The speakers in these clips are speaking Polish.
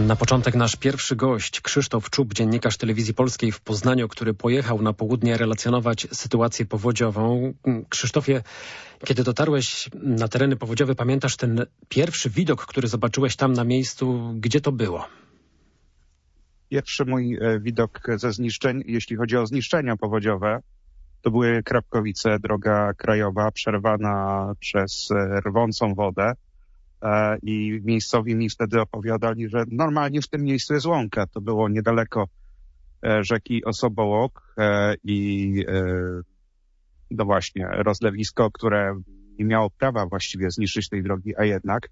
Na początek nasz pierwszy gość, Krzysztof Czub, dziennikarz Telewizji Polskiej w Poznaniu, który pojechał na południe relacjonować sytuację powodziową. Krzysztofie, kiedy dotarłeś na tereny powodziowe, pamiętasz ten pierwszy widok, który zobaczyłeś tam na miejscu? Gdzie to było? Pierwszy mój widok ze zniszczeń, jeśli chodzi o zniszczenia powodziowe, to były Krapkowice, droga krajowa przerwana przez rwącą wodę. I miejscowi mi wtedy opowiadali, że normalnie w tym miejscu jest łąka. To było niedaleko rzeki Osobołok i no właśnie rozlewisko, które nie miało prawa właściwie zniszczyć tej drogi, a jednak.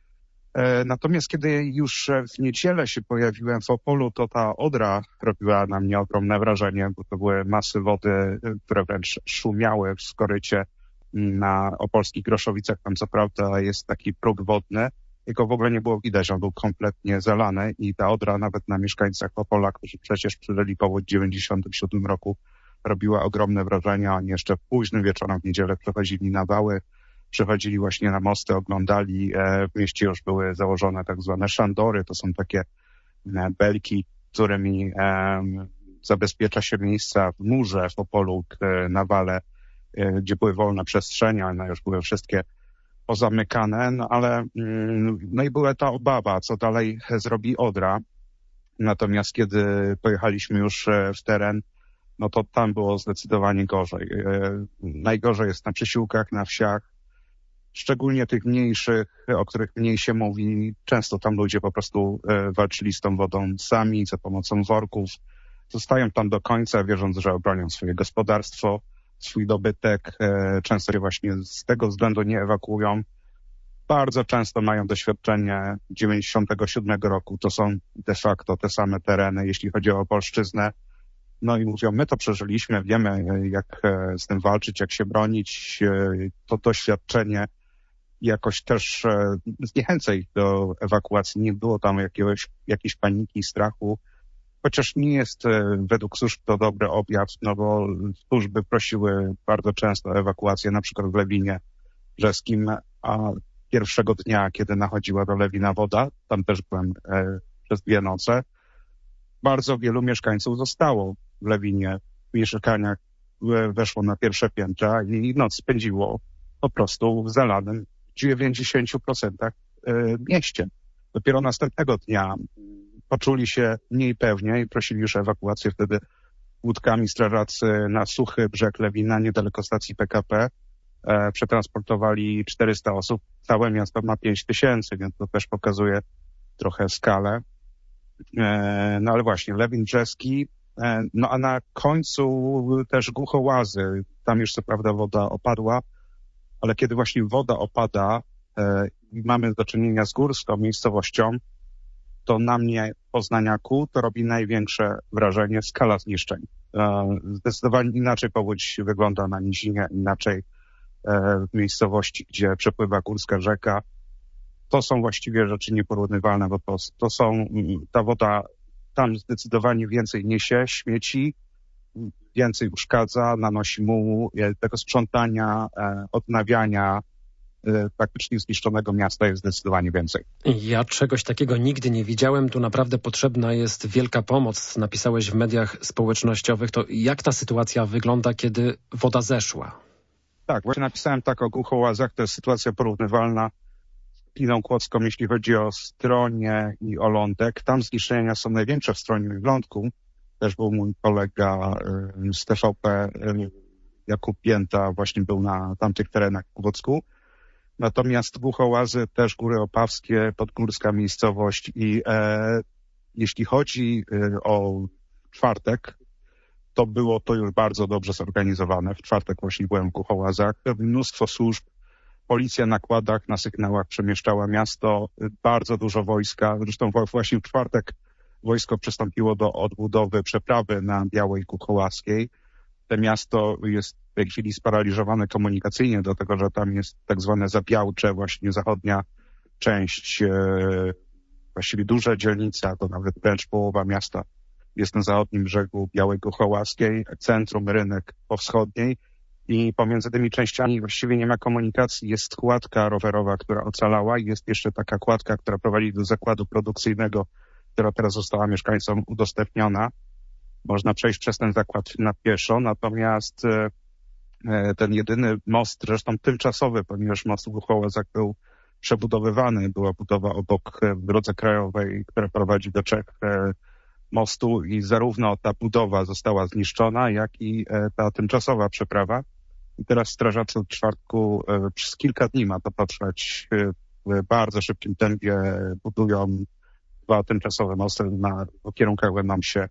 Natomiast kiedy już w niedzielę się pojawiłem w Opolu, to ta Odra robiła na mnie ogromne wrażenie, bo to były masy wody, które wręcz szumiały w skorycie na opolskich Groszowicach. Tam co prawda jest taki próg wodny, jego w ogóle nie było widać, on był kompletnie zalany i ta Odra nawet na mieszkańcach Opola, którzy przecież przeżyli powódź w 1997 roku, robiła ogromne wrażenie. Oni jeszcze późnym wieczorem w niedzielę przechodzili na wały, przechodzili właśnie na mosty, oglądali. W mieście już były założone tak zwane szandory, to są takie belki, którymi zabezpiecza się miejsca w murze w Opolu na wale, gdzie były wolne przestrzenie, one już były wszystkie pozamykane, no ale no i była ta obawa, co dalej zrobi Odra. Natomiast kiedy pojechaliśmy już w teren, no to tam było zdecydowanie gorzej. Najgorzej jest na przysiłkach, na wsiach, szczególnie tych mniejszych, o których mniej się mówi. Często tam ludzie po prostu walczyli z tą wodą sami, za pomocą worków. Zostają tam do końca, wierząc, że obronią swoje gospodarstwo, swój dobytek. Często się właśnie z tego względu nie ewakuują. Bardzo często mają doświadczenie 97 roku. To są de facto te same tereny, jeśli chodzi o Opolszczyznę. No i mówią, my to przeżyliśmy, wiemy jak z tym walczyć, jak się bronić. To doświadczenie jakoś też zniechęca ich do ewakuacji. Nie było tam jakiejś paniki, strachu. Chociaż nie jest według służb to dobry objaw, no bo służby prosiły bardzo często o ewakuację, na przykład w Lewinie Brzeskim, a pierwszego dnia, kiedy nachodziła do Lewina woda, tam też byłem przez 2 noce, bardzo wielu mieszkańców zostało w Lewinie. W mieszkaniach weszło na pierwsze piętra i noc spędziło po prostu w zalanym 90% mieście. Dopiero następnego dnia poczuli się mniej pewnie i prosili już o ewakuację. Wtedy łódkami strażacy na suchy brzeg Lewina, niedaleko stacji PKP, przetransportowali 400 osób. Całe miasto ma 5000, więc to też pokazuje trochę skalę. No ale właśnie, Lewin Brzeski, no a na końcu też Głuchołazy. Tam już co prawda woda opadła, ale kiedy właśnie woda opada i mamy do czynienia z górską miejscowością, to na mnie, poznaniaku, to robi największe wrażenie skala zniszczeń. Zdecydowanie inaczej powódź wygląda na nizinie, inaczej w miejscowości, gdzie przepływa górska rzeka. To są właściwie rzeczy nieporównywalne, bo ta woda tam zdecydowanie więcej niesie śmieci, więcej uszkadza, nanosi mułu, tego sprzątania, odnawiania praktycznie zniszczonego miasta jest zdecydowanie więcej. Ja czegoś takiego nigdy nie widziałem. Tu naprawdę potrzebna jest wielka pomoc. Napisałeś w mediach społecznościowych. To jak ta sytuacja wygląda, kiedy woda zeszła? Tak, właśnie napisałem tak o Głuchołazach. To jest sytuacja porównywalna z Kliną Kłodzką, jeśli chodzi o Stronie i o Lądek. Tam zniszczenia są największe w Stroniu i w Lądku. Też był mój kolega z TVP, Jakub Pięta, właśnie był na tamtych terenach w Kłodzku. Natomiast Głuchołazy, też Góry Opawskie, podgórska miejscowość i jeśli chodzi o czwartek, to było to już bardzo dobrze zorganizowane. W czwartek właśnie byłem w Głuchołazach. Mnóstwo służb, policja na kładach, na sygnałach przemieszczała miasto, bardzo dużo wojska. Zresztą właśnie w czwartek wojsko przystąpiło do odbudowy przeprawy na Białej Głuchołazkiej. To miasto jest w tej chwili sparaliżowane komunikacyjnie, dlatego że tam jest tak zwane Zabiałcze, właśnie zachodnia część, właściwie duża dzielnica, to nawet wręcz połowa miasta jest na zachodnim brzegu Białej Głuchołazkiej, centrum, rynek po wschodniej i pomiędzy tymi częściami właściwie nie ma komunikacji. Jest kładka rowerowa, która ocalała i jest jeszcze taka kładka, która prowadzi do zakładu produkcyjnego która teraz została mieszkańcom udostępniona. Można przejść przez ten zakład na pieszo, natomiast ten jedyny most, zresztą tymczasowy, ponieważ most w Głuchołazach był przebudowywany, była budowa obok w drodze krajowej, która prowadzi do Czech, mostu i zarówno ta budowa została zniszczona, jak i ta tymczasowa przeprawa. I teraz strażacy od czwartku przez kilka dni, ma to potrwać, w bardzo szybkim tempie budują 2 tymczasowe mosty na kierunkach będą się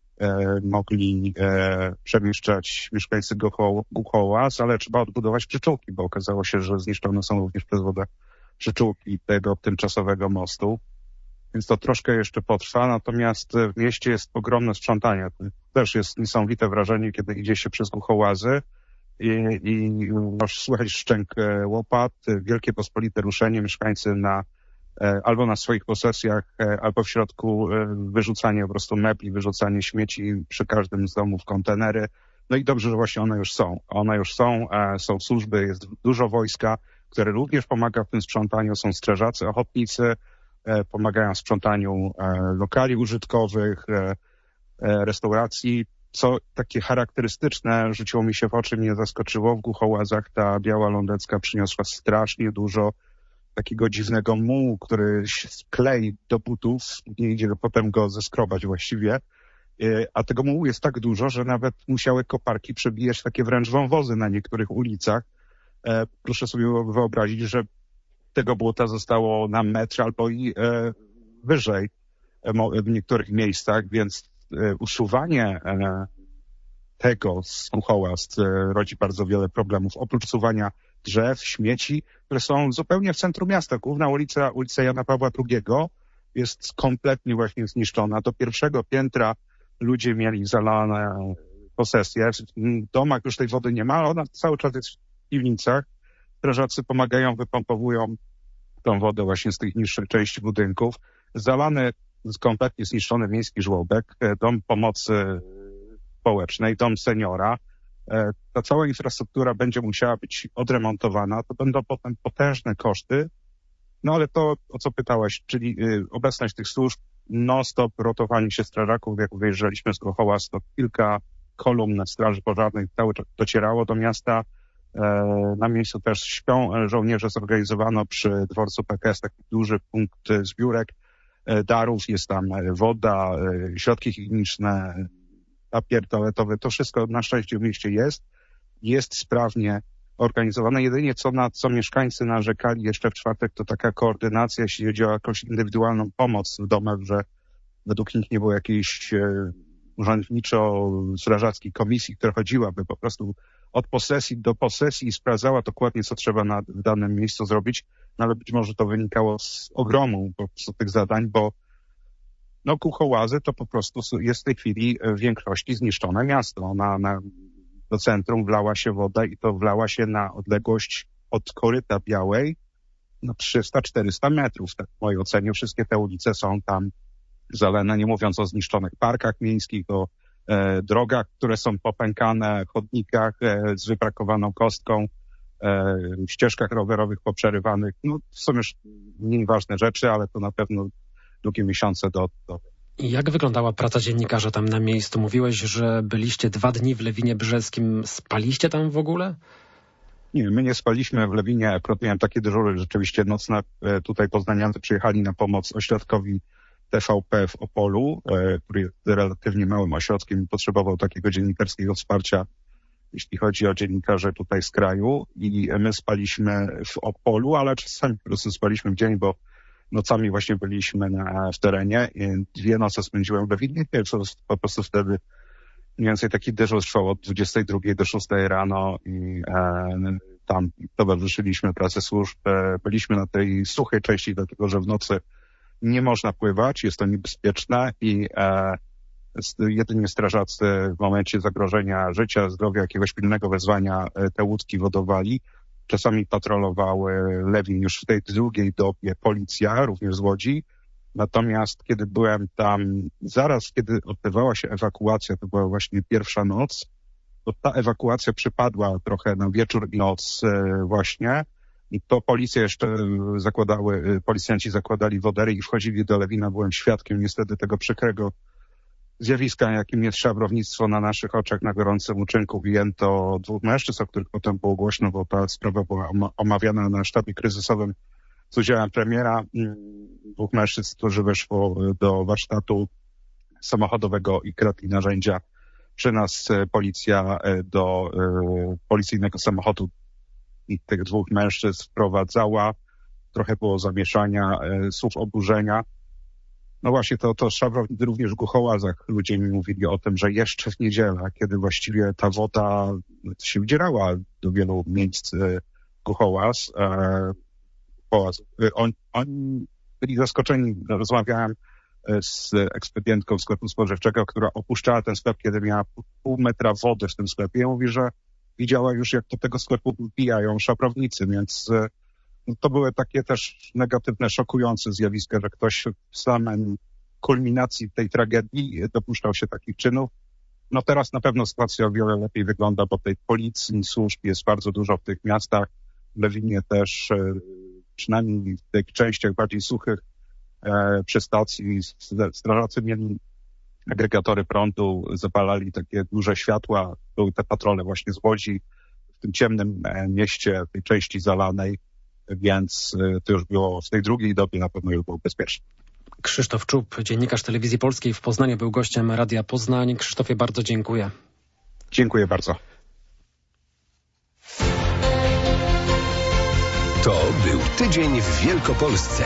mogli przemieszczać mieszkańcy Głuchołaz, ale trzeba odbudować przyczółki, bo okazało się, że zniszczone są również przez wodę przyczółki tego tymczasowego mostu. Więc to troszkę jeszcze potrwa, natomiast w mieście jest ogromne sprzątanie. To też jest niesamowite wrażenie, kiedy idzie się przez Głuchołazy i masz słychać szczęk łopat, wielkie pospolite ruszenie, mieszkańcy albo na swoich posesjach, albo w środku wyrzucanie po prostu mebli, wyrzucanie śmieci przy każdym z domów, kontenery. No i dobrze, że właśnie one już są. Są służby, jest dużo wojska, które również pomaga w tym sprzątaniu. Są strażacy, ochotnicy, pomagają w sprzątaniu lokali użytkowych, restauracji. Co takie charakterystyczne, rzuciło mi się w oczy, mnie zaskoczyło. W Głuchołazach ta biała lądecka przyniosła strasznie dużo takiego dziwnego mułu, który klei do butów, nie idzie potem go zeskrobać właściwie. A tego mułu jest tak dużo, że nawet musiały koparki przebijać takie wręcz wąwozy na niektórych ulicach. Proszę sobie wyobrazić, że tego błota zostało na metr albo i wyżej w niektórych miejscach, więc usuwanie tego z Głuchołaz rodzi bardzo wiele problemów. Oprócz usuwania drzew, śmieci, które są zupełnie w centrum miasta. Główna ulica Jana Pawła II jest kompletnie właśnie zniszczona. Do pierwszego piętra ludzie mieli zalane posesje. W domach już tej wody nie ma, ale ona cały czas jest w piwnicach. Strażacy pomagają, wypompowują tą wodę właśnie z tych niższych części budynków. Zalany, kompletnie zniszczony miejski żłobek, dom pomocy społecznej, dom seniora. Ta cała infrastruktura będzie musiała być odremontowana. To będą potem potężne koszty. No ale to, o co pytałaś, czyli obecność tych służb, non-stop rotowanie się strażaków. Jak wyjeżdżaliśmy z Głuchołaz, to kilka kolumn straży pożarnej cały czas docierało do miasta. Na miejscu też śpią żołnierze. Zorganizowano przy dworcu PKS taki duży punkt zbiórek darów. Jest tam woda, środki higieniczne, papier toaletowy. To wszystko na szczęście w mieście jest sprawnie organizowane. Jedynie co mieszkańcy narzekali jeszcze w czwartek, to taka koordynacja, jeśli chodzi o jakąś indywidualną pomoc w domach, że według nich nie było jakiejś urzędniczo-strażackiej komisji, która chodziłaby po prostu od posesji do posesji i sprawdzała dokładnie, co trzeba w danym miejscu zrobić. No ale być może to wynikało z ogromu po prostu tych zadań, bo Głuchołazy to po prostu jest w tej chwili w większości zniszczone miasto. Do centrum wlała się woda i to wlała się na odległość od Koryta Białej 300-400 metrów. Tak w mojej ocenie wszystkie te ulice są tam zalane, nie mówiąc o zniszczonych parkach miejskich, o drogach, które są popękane, chodnikach z wybrakowaną kostką, ścieżkach rowerowych poprzerywanych. To są już mniej ważne rzeczy, ale to na pewno długie miesiące do. Jak wyglądała praca dziennikarza tam na miejscu? Mówiłeś, że byliście 2 dni w Lewinie Brzeskim. Spaliście tam w ogóle? Nie, my nie spaliśmy w Lewinie. Akurat miałem takie dyżury rzeczywiście nocne. Tutaj poznaniancy przyjechali na pomoc ośrodkowi TVP w Opolu, który jest relatywnie małym ośrodkiem i potrzebował takiego dziennikarskiego wsparcia, jeśli chodzi o dziennikarzy tutaj z kraju. I my spaliśmy w Opolu, ale czasami po prostu spaliśmy w dzień, bo nocami właśnie byliśmy w terenie. 2 noce spędziłem w Lewinie. Po prostu wtedy mniej więcej taki dyżur trwał od 22 do 6 rano i tam towarzyszyliśmy pracy służb. Byliśmy na tej suchej części, dlatego że w nocy nie można pływać, jest to niebezpieczne i jedynie strażacy w momencie zagrożenia życia, zdrowia, jakiegoś pilnego wezwania te łódki wodowali. Czasami patrolowały Lewin już w tej drugiej dobie policja, również z Łodzi. Natomiast kiedy byłem tam, zaraz kiedy odbywała się ewakuacja, to była właśnie pierwsza noc, to ta ewakuacja przypadła trochę na wieczór i noc właśnie. I to policjanci zakładali wodery i wchodzili do Lewina. Byłem świadkiem niestety tego przykrego zjawiska, jakim jest szabrownictwo na naszych oczach na gorącym uczynku. Ujęto 2 mężczyzn, o których potem było głośno, bo ta sprawa była omawiana na sztabie kryzysowym z udziałem premiera. 2 mężczyzn, którzy weszło do warsztatu samochodowego i kradli narzędzia. Przy nas policja do policyjnego samochodu i tych 2 mężczyzn wprowadzała. Trochę było zamieszania, słów oburzenia. No właśnie to szabrownicy również w Głuchołazach. Ludzie mi mówili o tym, że jeszcze w niedzielę, kiedy właściwie ta woda się wdzierała do wielu miejsc Głuchołaz, oni byli zaskoczeni. Rozmawiałem z ekspedientką sklepu spożywczego, która opuszczała ten sklep, kiedy miała pół metra wody w tym sklepie. Ja mówię, że widziała już, jak do tego sklepu wbijają szabrownicy, więc to były takie też negatywne, szokujące zjawiska, że ktoś w samej kulminacji tej tragedii dopuszczał się takich czynów. No teraz na pewno sytuacja o wiele lepiej wygląda, bo tej policji, służb jest bardzo dużo w tych miastach. W Lewinie też, przynajmniej w tych częściach bardziej suchych, przy stacji strażacy mieli agregatory prądu, zapalali takie duże światła. Były te patrole właśnie z Łodzi w tym ciemnym mieście, tej części zalanej, więc to już było w tej drugiej dobie na pewno już było bezpieczne. Krzysztof Czub, dziennikarz Telewizji Polskiej w Poznaniu, był gościem Radia Poznań. Krzysztofie, bardzo dziękuję. Dziękuję bardzo. To był tydzień w Wielkopolsce.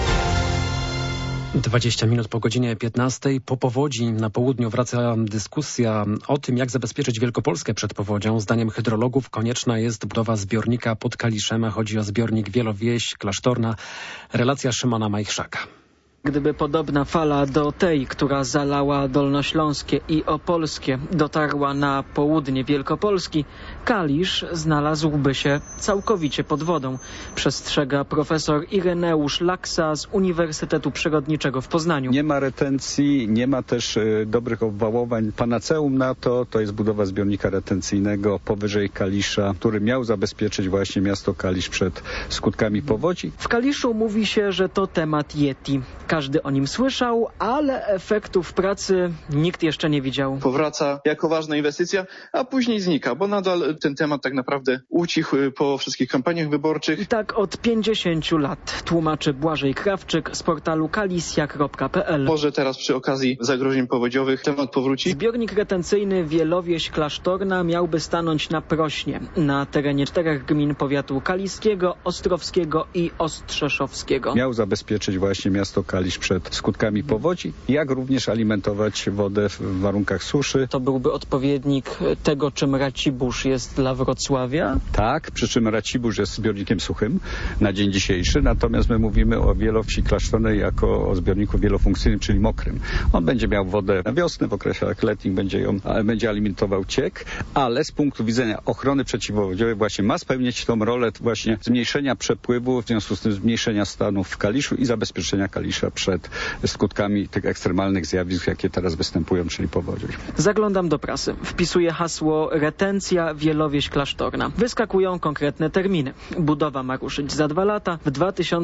20 minut po godzinie 15. Po powodzi na południu wraca dyskusja o tym, jak zabezpieczyć Wielkopolskę przed powodzią. Zdaniem hydrologów konieczna jest budowa zbiornika pod Kaliszem. Chodzi o zbiornik Wielowieś Klasztorna. Relacja Szymona Majchrzaka. Gdyby podobna fala do tej, która zalała Dolnośląskie i Opolskie, dotarła na południe Wielkopolski, Kalisz znalazłby się całkowicie pod wodą, przestrzega profesor Ireneusz Laksa z Uniwersytetu Przyrodniczego w Poznaniu. Nie ma retencji, nie ma też dobrych obwałowań. Panaceum na to jest budowa zbiornika retencyjnego powyżej Kalisza, który miał zabezpieczyć właśnie miasto Kalisz przed skutkami powodzi. W Kaliszu mówi się, że to temat Yeti. Każdy o nim słyszał, ale efektów pracy nikt jeszcze nie widział. Powraca jako ważna inwestycja, a później znika, bo nadal ten temat tak naprawdę ucichł po wszystkich kampaniach wyborczych. I tak od 50 lat, tłumaczy Błażej Krawczyk z portalu kalisja.pl. Może teraz przy okazji zagrożeń powodziowych temat powróci. Zbiornik retencyjny Wielowieś Klasztorna miałby stanąć na Prośnie, na terenie 4 gmin powiatu kaliskiego, ostrowskiego i ostrzeszowskiego. Miał zabezpieczyć właśnie miasto Kalisz przed skutkami powodzi, jak również alimentować wodę w warunkach suszy. To byłby odpowiednik tego, czym Racibórz jest dla Wrocławia? Tak, przy czym Racibórz jest zbiornikiem suchym na dzień dzisiejszy, natomiast my mówimy o Wielowsi Klasztornej jako o zbiorniku wielofunkcyjnym, czyli mokrym. On będzie miał wodę na wiosnę, w okresach letnich będzie alimentawał ciek, ale z punktu widzenia ochrony przeciwpowodziowej właśnie ma spełniać tą rolę właśnie zmniejszenia przepływu, w związku z tym zmniejszenia stanów w Kaliszu i zabezpieczenia Kalisza przed skutkami tych ekstremalnych zjawisk, jakie teraz występują, czyli powodzią. Zaglądam do prasy. Wpisuję hasło retencja Wielowieś Klasztorna. Wyskakują konkretne terminy. Budowa ma ruszyć za 2 lata. W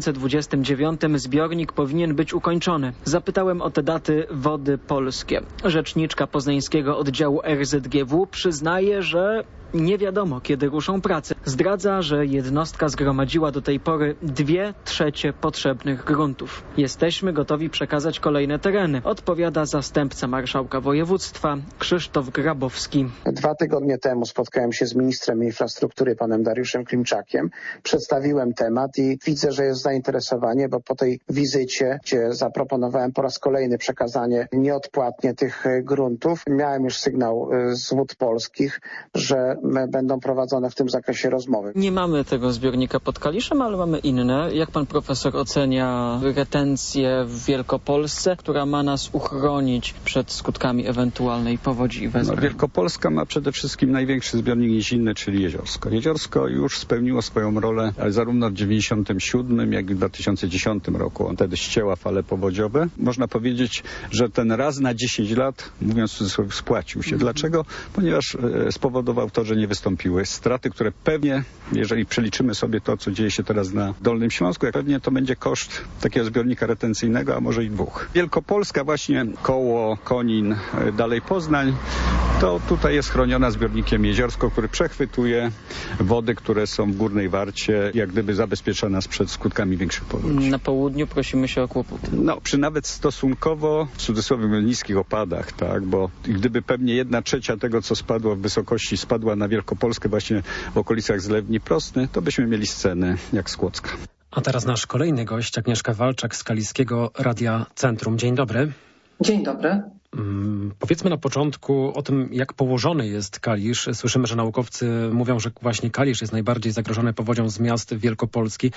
2029 zbiornik powinien być ukończony. Zapytałem o te daty Wody Polskie. Rzeczniczka poznańskiego oddziału RZGW przyznaje, że nie wiadomo, kiedy ruszą prace. Zdradza, że jednostka zgromadziła do tej pory 2/3 potrzebnych gruntów. Jesteśmy gotowi przekazać kolejne tereny, odpowiada zastępca marszałka województwa Krzysztof Grabowski. 2 tygodnie temu spotkałem się z ministrem infrastruktury, panem Dariuszem Klimczakiem. Przedstawiłem temat i widzę, że jest zainteresowanie, bo po tej wizycie, gdzie zaproponowałem po raz kolejny przekazanie nieodpłatnie tych gruntów, miałem już sygnał z Wód Polskich, że będą prowadzone w tym zakresie rozmowy. Nie mamy tego zbiornika pod Kaliszem, ale mamy inne. Jak pan profesor ocenia retencję w Wielkopolsce, która ma nas uchronić przed skutkami ewentualnej powodzi i wezbrań? Wielkopolska ma przede wszystkim największy zbiornik nizinny, czyli Jeziorsko. Jeziorsko już spełniło swoją rolę zarówno w 1997, jak i w 2010 roku. On wtedy ścięła fale powodziowe. Można powiedzieć, że ten raz na 10 lat, mówiąc w cudzysłowie, spłacił się. Dlaczego? Ponieważ spowodował to, że pożarze nie wystąpiły. Straty, które pewnie, jeżeli przeliczymy sobie to, co dzieje się teraz na Dolnym Śląsku, pewnie to będzie koszt takiego zbiornika retencyjnego, a może i dwóch. Wielkopolska właśnie koło Konin, dalej Poznań, to tutaj jest chroniona zbiornikiem Jeziorsko, który przechwytuje wody, które są w Górnej Warcie, jak gdyby zabezpiecza nas przed skutkami większych powodzi. Na południu prosimy się o kłopoty. No, przy nawet stosunkowo, w cudzysłowie, niskich opadach, tak, bo gdyby pewnie 1/3 tego, co spadło w wysokości, spadła na Wielkopolskę właśnie w okolicach Zlewni Prostny, to byśmy mieli sceny jak z Kłodzka. A teraz nasz kolejny gość, Agnieszka Walczak z Kaliskiego Radia Centrum. Dzień dobry. Dzień dobry. Powiedzmy na początku o tym, jak położony jest Kalisz. Słyszymy, że naukowcy mówią, że właśnie Kalisz jest najbardziej zagrożony powodzią z miast Wielkopolski.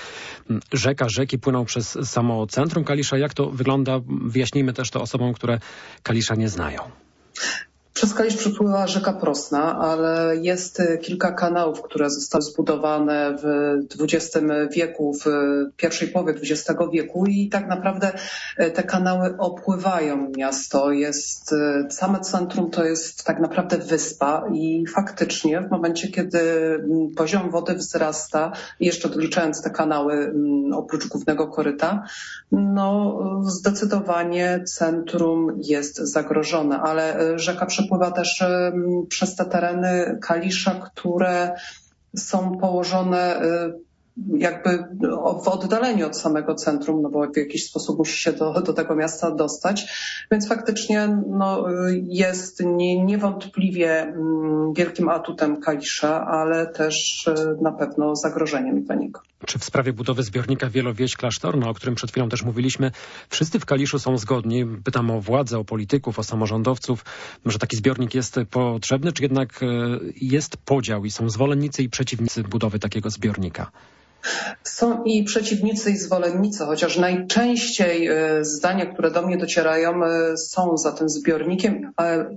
Rzeki płyną przez samo centrum Kalisza. Jak to wygląda? Wyjaśnijmy też to osobom, które Kalisza nie znają. Przez Kalisz przepływa rzeka Prosna, ale jest kilka kanałów, które zostały zbudowane w XX wieku, w pierwszej połowie XX wieku i tak naprawdę te kanały opływają miasto. Same centrum to jest tak naprawdę wyspa i faktycznie w momencie, kiedy poziom wody wzrasta, jeszcze doliczając te kanały oprócz głównego koryta, no zdecydowanie centrum jest zagrożone, ale rzeka przepływa też przez te tereny Kalisza, które są położone jakby w oddaleniu od samego centrum, no bo w jakiś sposób musi się do tego miasta dostać. Więc faktycznie jest niewątpliwie wielkim atutem Kalisza, ale też na pewno zagrożeniem dla niego. Czy w sprawie budowy zbiornika Wielowieś Klasztorna, o którym przed chwilą też mówiliśmy, wszyscy w Kaliszu są zgodni? Pytam o władzę, o polityków, o samorządowców, że taki zbiornik jest potrzebny, czy jednak jest podział i są zwolennicy i przeciwnicy budowy takiego zbiornika? Są i przeciwnicy, i zwolennicy, chociaż najczęściej zdania, które do mnie docierają, są za tym zbiornikiem,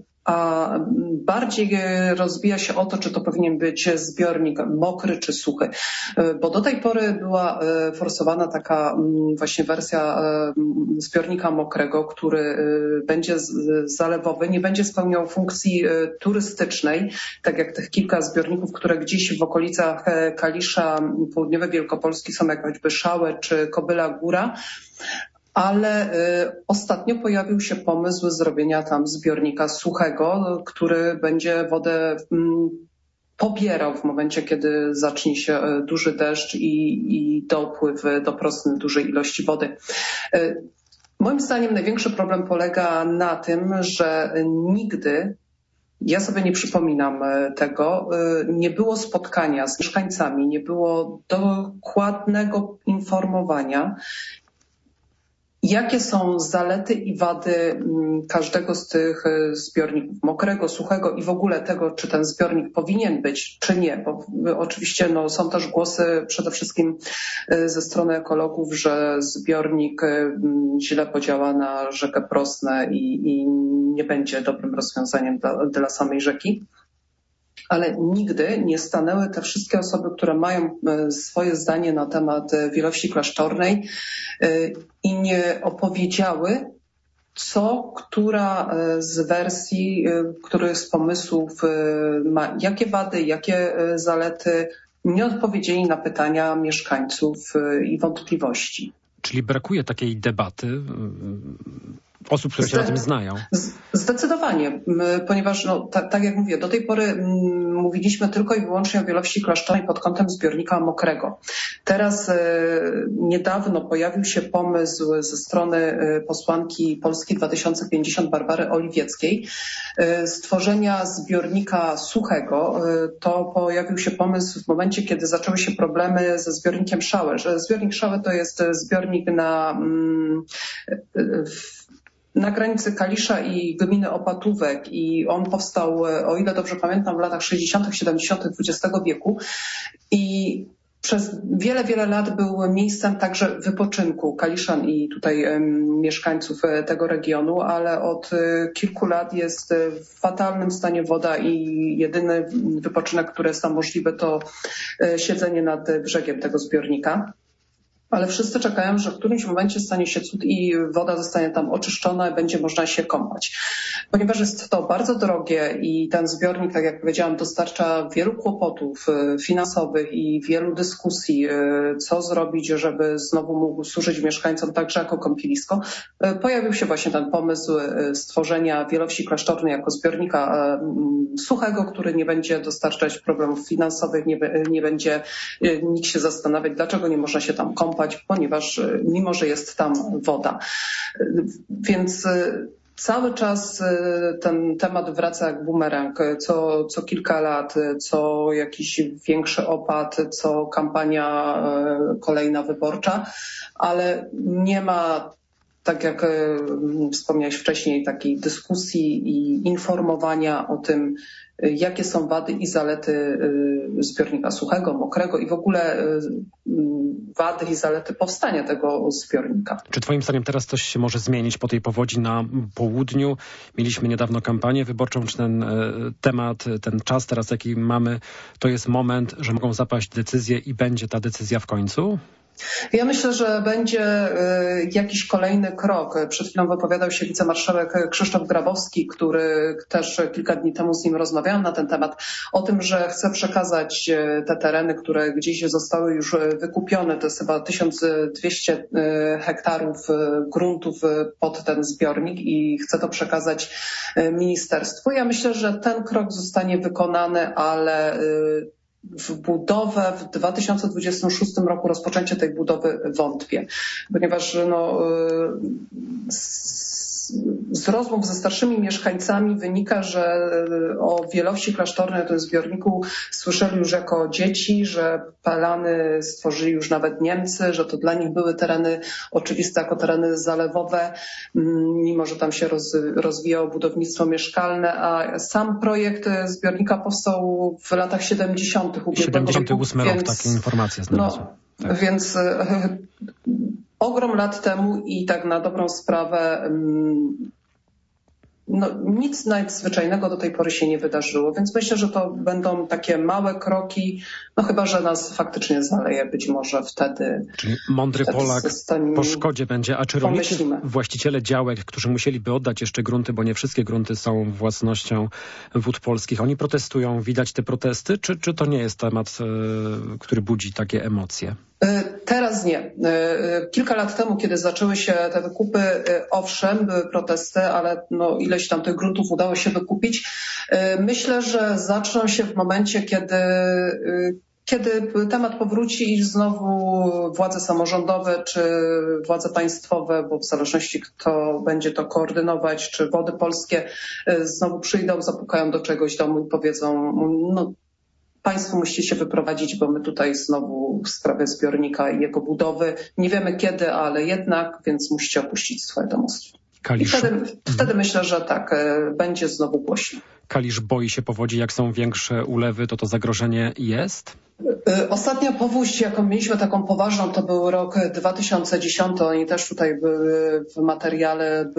a bardziej rozbija się o to, czy to powinien być zbiornik mokry czy suchy. Bo do tej pory była forsowana taka właśnie wersja zbiornika mokrego, który będzie zalewowy, nie będzie spełniał funkcji turystycznej, tak jak tych kilka zbiorników, które gdzieś w okolicach Kalisza, południowej Wielkopolski są, jak choćby Szałę czy Kobyla Góra. Ale ostatnio pojawił się pomysł zrobienia tam zbiornika suchego, który będzie wodę pobierał w momencie, kiedy zacznie się duży deszcz i dopływ do Prosny dużej ilości wody. Moim zdaniem największy problem polega na tym, że nigdy, ja sobie nie przypominam tego, nie było spotkania z mieszkańcami, nie było dokładnego informowania, jakie są zalety i wady każdego z tych zbiorników, mokrego, suchego i w ogóle tego, czy ten zbiornik powinien być, czy nie? Bo oczywiście są też głosy przede wszystkim ze strony ekologów, że zbiornik źle podziała na rzekę Prosnę i nie będzie dobrym rozwiązaniem dla samej rzeki. Ale nigdy nie stanęły te wszystkie osoby, które mają swoje zdanie na temat Wielowsi Klasztornej i nie opowiedziały, co która z wersji, który z pomysłów ma jakie wady, jakie zalety, nie odpowiedzieli na pytania mieszkańców i wątpliwości. Czyli brakuje takiej debaty osób, które się na tym znają. Zdecydowanie, ponieważ tak jak mówię, do tej pory mówiliśmy tylko i wyłącznie o Wielowsi Klasztornej pod kątem zbiornika mokrego. Teraz niedawno pojawił się pomysł ze strony posłanki Polski 2050 Barbary Oliwieckiej stworzenia zbiornika suchego. To pojawił się pomysł w momencie, kiedy zaczęły się problemy ze zbiornikiem Szałę, że zbiornik Szałę to jest zbiornik na granicy Kalisza i gminy Opatówek i on powstał, o ile dobrze pamiętam, w latach 60., 70. XX wieku i przez wiele, wiele lat był miejscem także wypoczynku Kaliszan i tutaj mieszkańców tego regionu, ale od kilku lat jest w fatalnym stanie woda i jedyny wypoczynek, który jest tam możliwy, to siedzenie nad brzegiem tego zbiornika. ale wszyscy czekają, że w którymś momencie stanie się cud i woda zostanie tam oczyszczona i będzie można się kąpać. Ponieważ jest to bardzo drogie i ten zbiornik, tak jak powiedziałam, dostarcza wielu kłopotów finansowych i wielu dyskusji, co zrobić, żeby znowu mógł służyć mieszkańcom także jako kąpielisko, pojawił się właśnie ten pomysł stworzenia Wielowsi Klasztornej jako zbiornika suchego, który nie będzie dostarczać problemów finansowych, nie będzie nikt się zastanawiać, dlaczego nie można się tam kąpać, ponieważ mimo, że jest tam woda. Więc cały czas ten temat wraca jak bumerang. Co kilka lat, co jakiś większy opad, co kampania kolejna wyborcza, ale nie ma, tak jak wspomniałeś wcześniej, takiej dyskusji i informowania o tym, jakie są wady i zalety zbiornika suchego, mokrego i w ogóle wady i zalety powstania tego zbiornika. Czy twoim zdaniem teraz coś się może zmienić po tej powodzi na południu? Mieliśmy niedawno kampanię wyborczą, czy ten temat, ten czas teraz, jaki mamy, to jest moment, że mogą zapaść decyzje i będzie ta decyzja w końcu? Ja myślę, że będzie jakiś kolejny krok. Przed chwilą wypowiadał się wicemarszałek Krzysztof Grabowski, który też kilka dni temu z nim rozmawiałam na ten temat, o tym, że chce przekazać te tereny, które gdzieś zostały już wykupione. To jest chyba 1200 hektarów gruntów pod ten zbiornik i chce to przekazać ministerstwu. Ja myślę, że ten krok zostanie wykonany, ale w budowę w 2026 roku, rozpoczęcie tej budowy wątpię, ponieważ z rozmów ze starszymi mieszkańcami wynika, że o Wielowsi Klasztornej, o tym zbiorniku słyszeli już jako dzieci, że plany stworzyli już nawet Niemcy, że to dla nich były tereny oczywiste jako tereny zalewowe, mimo że tam się rozwijało budownictwo mieszkalne, a sam projekt zbiornika powstał w latach 70. 78 rok, takie informacje znalazłem. Tak. Więc ogrom lat temu i tak na dobrą sprawę nic nadzwyczajnego do tej pory się nie wydarzyło, więc myślę, że to będą takie małe kroki, chyba że nas faktycznie zaleje, być może wtedy. Czyli mądry Polak po szkodzie będzie. A czy rolnicy, właściciele działek, którzy musieliby oddać jeszcze grunty, bo nie wszystkie grunty są własnością Wód Polskich, oni protestują, widać te protesty, czy to nie jest temat, który budzi takie emocje? Teraz nie. Kilka lat temu, kiedy zaczęły się te wykupy, owszem, były protesty, ale ileś tam tych gruntów udało się wykupić. Myślę, że zaczną się w momencie, kiedy temat powróci i znowu władze samorządowe czy władze państwowe, bo w zależności kto będzie to koordynować, czy Wody Polskie znowu przyjdą, zapukają do czegoś domu i powiedzą, państwo musicie się wyprowadzić, bo my tutaj znowu w sprawie zbiornika i jego budowy nie wiemy kiedy, ale jednak, więc musicie opuścić swoje domostwo. I wtedy myślę, że tak, będzie znowu głośno. Kalisz boi się powodzi, jak są większe ulewy, to zagrożenie jest? Ostatnia powódź, jaką mieliśmy taką poważną, to był rok 2010. Oni też tutaj były w materiale,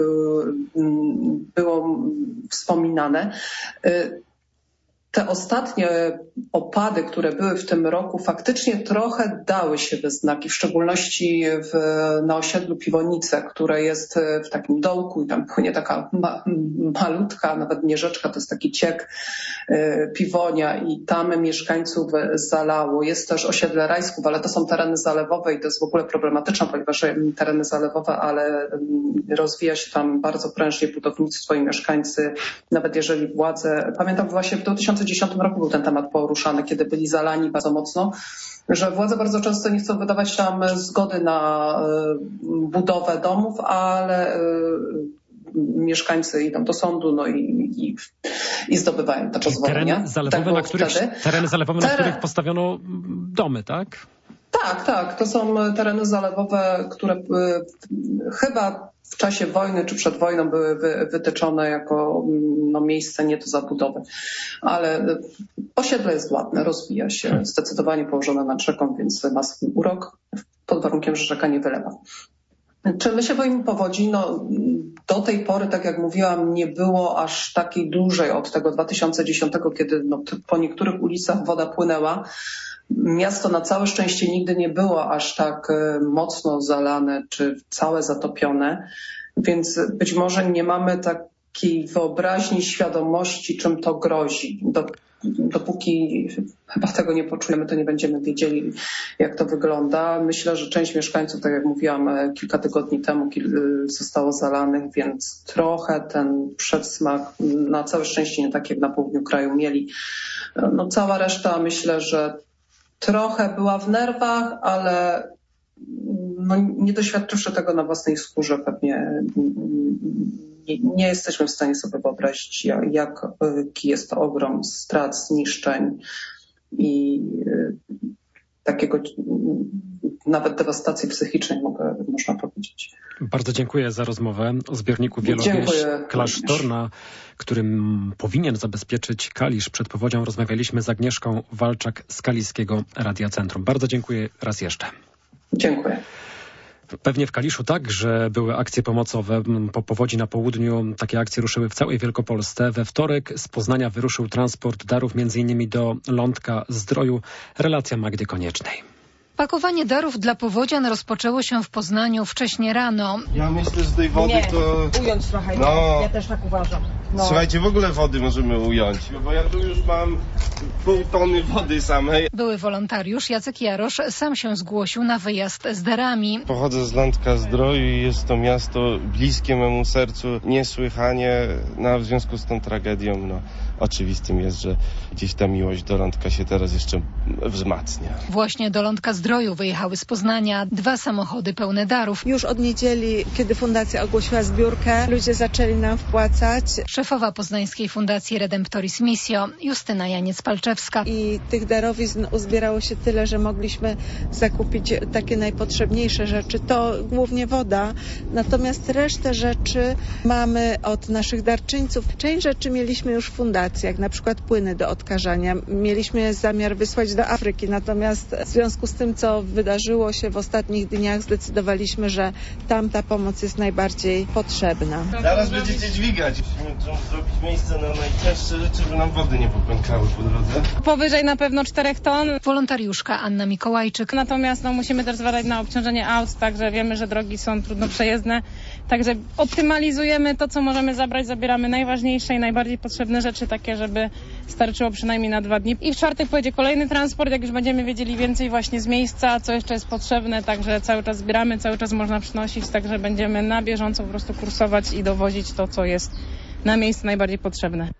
było wspominane. Te ostatnie opady, które były w tym roku, faktycznie trochę dały się we znaki, w szczególności na osiedlu Piwonice, które jest w takim dołku i tam płynie taka malutka, nawet nie rzeczka, to jest taki ciek Piwonia i tam mieszkańców zalało. Jest też osiedle Rajsków, ale to są tereny zalewowe i to jest w ogóle problematyczne, ponieważ tereny zalewowe, ale rozwija się tam bardzo prężnie budownictwo i mieszkańcy, nawet jeżeli władze, pamiętam właśnie w 2010 roku był ten temat poruszany, kiedy byli zalani bardzo mocno, że władze bardzo często nie chcą wydawać tam zgody na budowę domów, ale mieszkańcy idą do sądu i zdobywają te pozwolenia. Tereny zalewowe, na których postawiono domy, tak? Tak. To są tereny zalewowe, które chyba w czasie wojny czy przed wojną były wytyczone jako miejsce nie do zabudowy. Ale osiedle jest ładne, rozwija się, zdecydowanie położone nad rzeką, więc ma swój urok, pod warunkiem, że rzeka nie wylewa. Czy my się boimy powodzi? Do tej pory, tak jak mówiłam, nie było aż takiej dużej od tego 2010, kiedy po niektórych ulicach woda płynęła. Miasto na całe szczęście nigdy nie było aż tak mocno zalane czy całe zatopione, więc być może nie mamy takiej wyobraźni, świadomości, czym to grozi. Dopóki chyba tego nie poczujemy, to nie będziemy wiedzieli, jak to wygląda. Myślę, że część mieszkańców, tak jak mówiłam kilka tygodni temu, zostało zalanych, więc trochę ten przedsmak, na całe szczęście nie tak jak na południu kraju mieli. Cała reszta, myślę, że trochę była w nerwach, ale nie doświadczywszy tego na własnej skórze, pewnie nie jesteśmy w stanie sobie wyobrazić, jaki jest to ogrom strat, zniszczeń i takiego nawet dewastacji psychicznej, można powiedzieć. Bardzo dziękuję za rozmowę o zbiorniku Wielowieś Klasztorna, którym powinien zabezpieczyć Kalisz przed powodzią. Rozmawialiśmy z Agnieszką Walczak z Kaliskiego Radia Centrum. Bardzo dziękuję raz jeszcze. Dziękuję. Pewnie w Kaliszu także były akcje pomocowe. Po powodzi na południu takie akcje ruszyły w całej Wielkopolsce. We wtorek z Poznania wyruszył transport darów m.in. do Lądka-Zdroju. Relacja Magdy Koniecznej. Pakowanie darów dla powodzian rozpoczęło się w Poznaniu wcześnie rano. Ja myślę, że tej wody ująć trochę, ja też tak uważam. Słuchajcie, w ogóle wody możemy ująć, bo ja tu już mam pół tony wody samej. Były wolontariusz Jacek Jarosz sam się zgłosił na wyjazd z darami. Pochodzę z Lądka-Zdroju i jest to miasto bliskie memu sercu niesłychanie, w związku z tą tragedią, oczywistym jest, że gdzieś ta miłość do Lądka się teraz jeszcze wzmacnia. Właśnie do Lądka-Zdroju wyjechały z Poznania 2 samochody pełne darów. Już od niedzieli, kiedy fundacja ogłosiła zbiórkę, ludzie zaczęli nam wpłacać. Szefowa poznańskiej fundacji Redemptoris Missio, Justyna Janiec-Palczewska. I tych darowizn uzbierało się tyle, że mogliśmy zakupić takie najpotrzebniejsze rzeczy. To głównie woda, natomiast resztę rzeczy mamy od naszych darczyńców. Część rzeczy mieliśmy już w fundacji, jak na przykład płyny do odkażania. Mieliśmy zamiar wysłać do Afryki, natomiast w związku z tym, co wydarzyło się w ostatnich dniach, zdecydowaliśmy, że tam ta pomoc jest najbardziej potrzebna. Zaraz będziecie dźwigać. Musimy zrobić miejsce na najcięższe rzeczy, żeby nam wody nie popękały po drodze. Powyżej na pewno 4 ton. Wolontariuszka Anna Mikołajczyk. Natomiast musimy też zważać na obciążenie aut, także wiemy, że drogi są trudno przejezdne. Także optymalizujemy to, co możemy zabrać, zabieramy najważniejsze i najbardziej potrzebne rzeczy, takie, żeby starczyło przynajmniej na 2 dni. I w czwartek pojedzie kolejny transport, jak już będziemy wiedzieli więcej właśnie z miejsca, co jeszcze jest potrzebne, także cały czas zbieramy, cały czas można przynosić, także będziemy na bieżąco po prostu kursować i dowozić to, co jest na miejscu najbardziej potrzebne.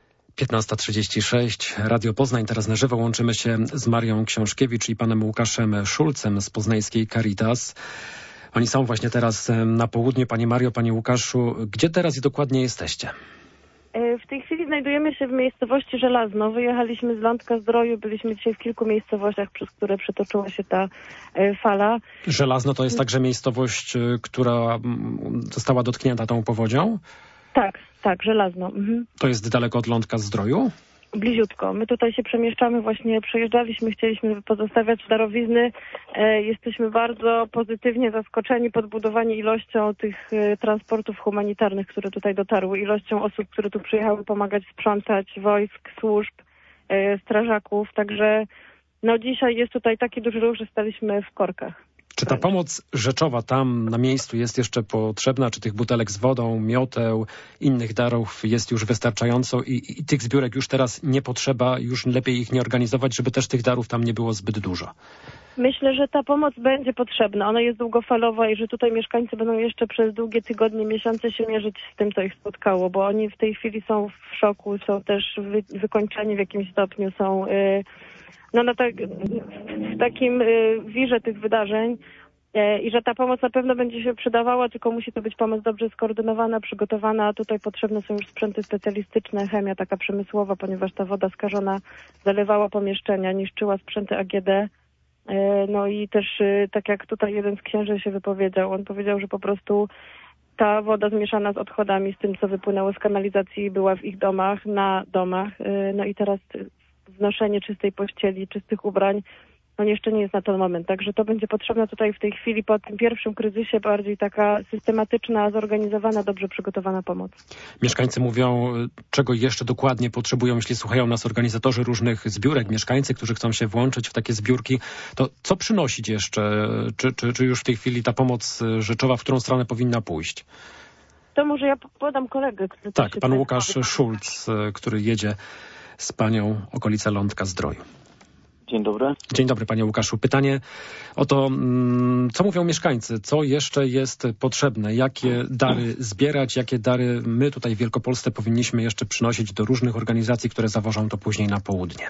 15:36, Radio Poznań. Teraz na żywo łączymy się z Marią Książkiewicz i panem Łukaszem Szulcem z poznańskiej Caritas. Oni są właśnie teraz na południu. Pani Mario, panie Łukaszu, gdzie teraz i dokładnie jesteście? W tej chwili znajdujemy się w miejscowości Żelazno. Wyjechaliśmy z Lądka-Zdroju, byliśmy dzisiaj w kilku miejscowościach, przez które przetoczyła się ta fala. Żelazno to jest także miejscowość, która została dotknięta tą powodzią? Tak, Żelazno. Mhm. To jest daleko od Lądka-Zdroju? Bliziutko. My tutaj się przemieszczamy, właśnie przejeżdżaliśmy, chcieliśmy pozostawiać darowizny. Jesteśmy bardzo pozytywnie zaskoczeni, podbudowani ilością tych transportów humanitarnych, które tutaj dotarły, ilością osób, które tu przyjechały pomagać sprzątać, wojsk, służb, strażaków. Także dzisiaj jest tutaj taki duży ruch, że staliśmy w korkach. Czy ta pomoc rzeczowa tam na miejscu jest jeszcze potrzebna? Czy tych butelek z wodą, mioteł, innych darów jest już wystarczająco i tych zbiórek już teraz nie potrzeba, już lepiej ich nie organizować, żeby też tych darów tam nie było zbyt dużo? Myślę, że ta pomoc będzie potrzebna. Ona jest długofalowa i że tutaj mieszkańcy będą jeszcze przez długie tygodnie, miesiące się mierzyć z tym, co ich spotkało, bo oni w tej chwili są w szoku, są też wykończeni w jakimś stopniu, są w takim wirze tych wydarzeń i że ta pomoc na pewno będzie się przydawała, tylko musi to być pomoc dobrze skoordynowana, przygotowana, a tutaj potrzebne są już sprzęty specjalistyczne, chemia taka przemysłowa, ponieważ ta woda skażona zalewała pomieszczenia, niszczyła sprzęty AGD. I też tak jak tutaj jeden z księży się wypowiedział, on powiedział, że po prostu ta woda zmieszana z odchodami, z tym co wypłynęło z kanalizacji, była w ich domach, na domach. I teraz wnoszenie czystej pościeli, czystych ubrań jeszcze nie jest na ten moment. Także to będzie potrzebne tutaj w tej chwili po tym pierwszym kryzysie bardziej taka systematyczna, zorganizowana, dobrze przygotowana pomoc. Mieszkańcy mówią, czego jeszcze dokładnie potrzebują, jeśli słuchają nas organizatorzy różnych zbiórek, mieszkańcy, którzy chcą się włączyć w takie zbiórki, to co przynosić jeszcze? Czy już w tej chwili ta pomoc rzeczowa, w którą stronę powinna pójść? To może ja podam kolegę. Który tak, pan Łukasz Szulc, który jedzie z panią okolice Lądka-Zdroju. Dzień dobry. Dzień dobry, panie Łukaszu. Pytanie o to, co mówią mieszkańcy, co jeszcze jest potrzebne, jakie dary zbierać, jakie dary my tutaj w Wielkopolsce powinniśmy jeszcze przynosić do różnych organizacji, które zawożą to później na południe.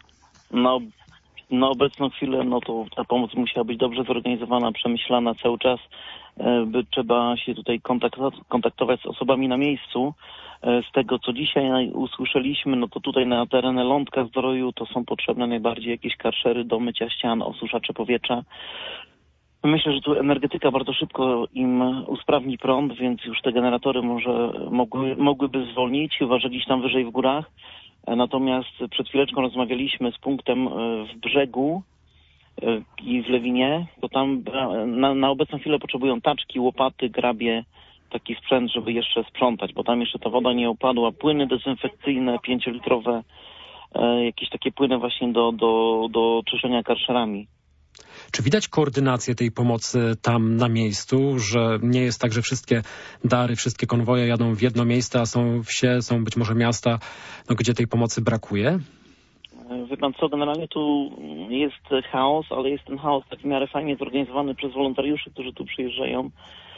Na obecną chwilę to ta pomoc musiała być dobrze zorganizowana, przemyślana cały czas, by trzeba się tutaj kontaktować z osobami na miejscu. Z tego, co dzisiaj usłyszeliśmy, to tutaj na terenie Lądka-Zdroju to są potrzebne najbardziej jakieś karszery do mycia ścian, osuszacze powietrza. Myślę, że tu energetyka bardzo szybko im usprawni prąd, więc już te generatory może mogłyby zwolnić, chyba że gdzieś tam wyżej w górach. Natomiast przed chwileczką rozmawialiśmy z punktem w Brzegu i w Lewinie, to tam na obecną chwilę potrzebują taczki, łopaty, grabie, taki sprzęt, żeby jeszcze sprzątać, bo tam jeszcze ta woda nie opadła. Płyny dezynfekcyjne, 5-litrowe, jakieś takie płyny właśnie do czyszczenia karszerami. Czy widać koordynację tej pomocy tam na miejscu, że nie jest tak, że wszystkie dary, wszystkie konwoje jadą w jedno miejsce, a są wsie, są być może miasta, gdzie tej pomocy brakuje? Wie pan co, generalnie tu jest chaos, ale jest ten chaos tak w miarę fajnie zorganizowany przez wolontariuszy, którzy tu przyjeżdżają,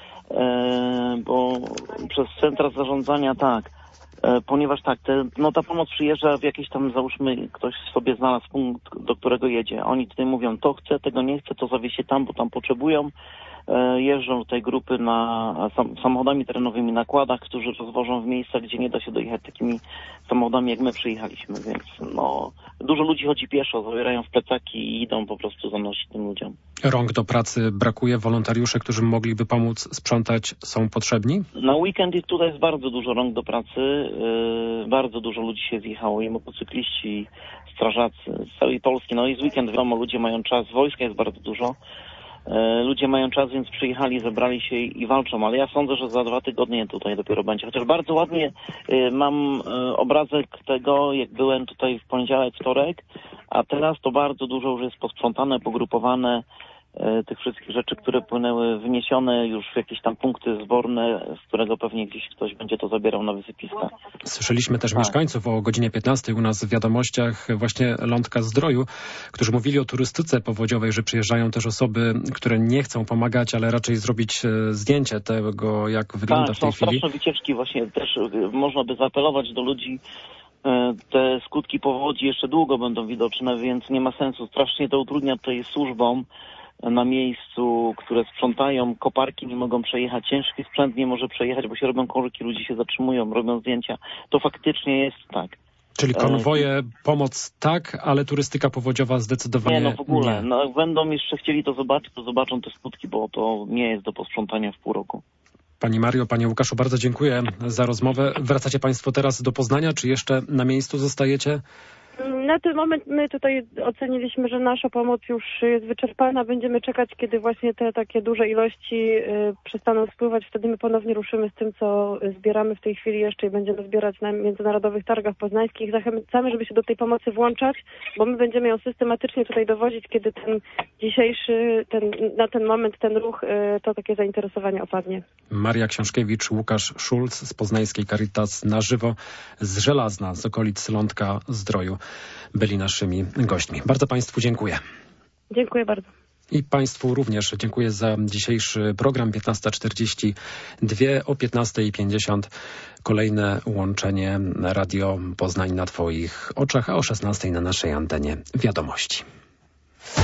bo przez centra zarządzania ponieważ ta pomoc przyjeżdża w jakiś tam, załóżmy, ktoś sobie znalazł punkt, do którego jedzie. Oni tutaj mówią, to chce, tego nie chce, to zawiezie tam, bo tam potrzebują. Jeżdżą tej grupy samochodami terenowymi na kładach, którzy rozwożą w miejsca, gdzie nie da się dojechać takimi samochodami, jak my przyjechaliśmy, więc dużo ludzi chodzi pieszo, zabierają w plecaki i idą po prostu zanosić tym ludziom. Rąk do pracy brakuje, wolontariusze, którzy mogliby pomóc sprzątać, są potrzebni? Na weekend tutaj jest bardzo dużo rąk do pracy, bardzo dużo ludzi się zjechało, i motocykliści, strażacy z całej Polski. Jest weekend, wiadomo, ludzie mają czas, wojska jest bardzo dużo. Ludzie mają czas, więc przyjechali, zebrali się i walczą, ale ja sądzę, że za 2 tygodnie tutaj dopiero będzie. Chociaż bardzo ładnie mam obrazek tego, jak byłem tutaj w poniedziałek, wtorek, a teraz to bardzo dużo już jest posprzątane, pogrupowane, tych wszystkich rzeczy, które płynęły, wyniesione już w jakieś tam punkty zborne, z którego pewnie gdzieś ktoś będzie to zabierał na wysypiska. Słyszeliśmy też mieszkańców o godzinie 15 u nas w wiadomościach właśnie Lądka-Zdroju, którzy mówili o turystyce powodziowej, że przyjeżdżają też osoby, które nie chcą pomagać, ale raczej zrobić zdjęcie tego, jak wygląda w tej chwili. Są straszne wycieczki, właśnie też można by zaapelować do ludzi. Te skutki powodzi jeszcze długo będą widoczne, więc nie ma sensu. Strasznie to utrudnia tutaj służbom na miejscu, które sprzątają, koparki nie mogą przejechać, ciężki sprzęt nie może przejechać, bo się robią korki, ludzie się zatrzymują, robią zdjęcia. To faktycznie jest tak. Czyli konwoje, pomoc tak, ale turystyka powodziowa zdecydowanie nie. W ogóle. Będą jeszcze chcieli to zobaczyć, to zobaczą te skutki, bo to nie jest do posprzątania w pół roku. Pani Mario, panie Łukaszu, bardzo dziękuję za rozmowę. Wracacie państwo teraz do Poznania, czy jeszcze na miejscu zostajecie? Na ten moment my tutaj oceniliśmy, że nasza pomoc już jest wyczerpana. Będziemy czekać, kiedy właśnie te takie duże ilości przestaną spływać. Wtedy my ponownie ruszymy z tym, co zbieramy w tej chwili jeszcze i będziemy zbierać na międzynarodowych targach poznańskich. Zachęcamy, żeby się do tej pomocy włączać, bo my będziemy ją systematycznie tutaj dowozić, kiedy ten dzisiejszy, na ten moment ten ruch, to takie zainteresowanie opadnie. Maria Książkiewicz, Łukasz Szulc z poznańskiej Caritas na żywo z Żelazna, z okolic Lądka-Zdroju byli naszymi gośćmi. Bardzo państwu dziękuję. Dziękuję bardzo. I państwu również dziękuję za dzisiejszy program. 15:42, o 15:50 kolejne łączenie Radio Poznań na twoich oczach, a o 16:00 na naszej antenie wiadomości.